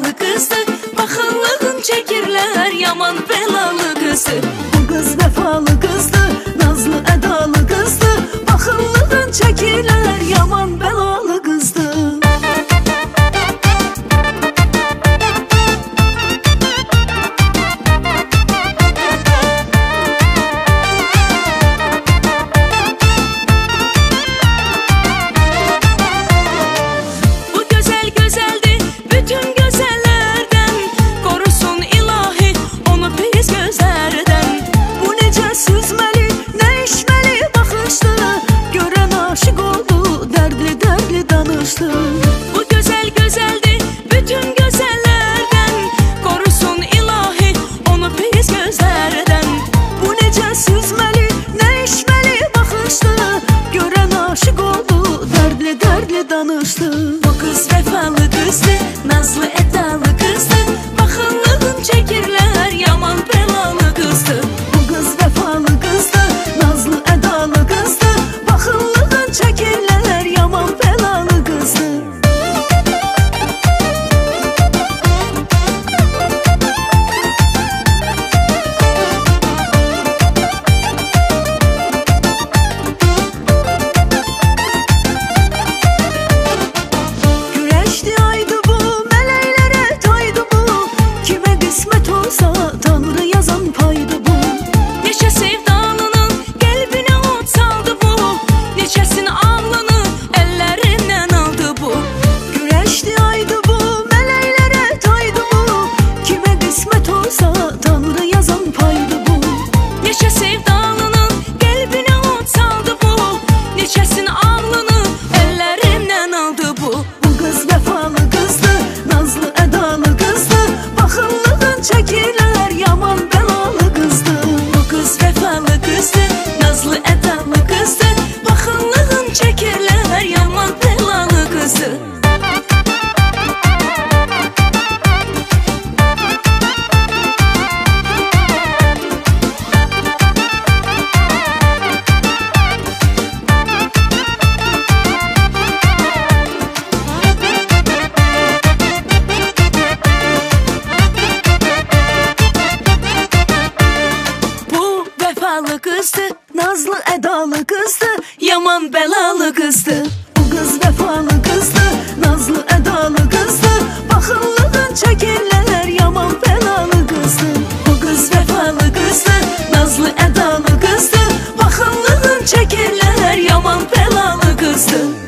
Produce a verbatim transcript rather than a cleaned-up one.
vefalı kızdı, baxıllığın çəkirlər yaman belalı kızdı. Bu kız vefalı kızdı, nazlı edalı kızdı, baxıllığın çəkirlər yaman belalı kızdı. Bu güzel güzeldi bütün güzellerden, korusun ilahi onu pis gözlerden. Bu necə süzməli, nə içməli baxışdı, görən aşıq oldu, dərdli dərdli danışdı. Bu kız vefalı kızdı, nazlı edalı kızdı, baxıllığın çəkirlər yaman belalı kızdı. Bu kız vefalı kızdı, nazlı edalı kızdı, baxıllığın çəkirlər yaman belalı kızdı. Çəkirlər yaman belalı kızdı. Bu kız vefalı kızdı, nazlı edalı kızdı, baxıllığın çəkirlər yaman belalı kızdı. Kızdı, nazlı edalı kızdı, yaman belalı kızdı. Bu kız vefalı kızdı, nazlı edalı kızdı, baxıllığın çəkirlər yaman belalı kızdı. Bu kız vefalı kızdı, nazlı edalı kızdı, baxıllığın çəkirlər yaman belalı kızdı.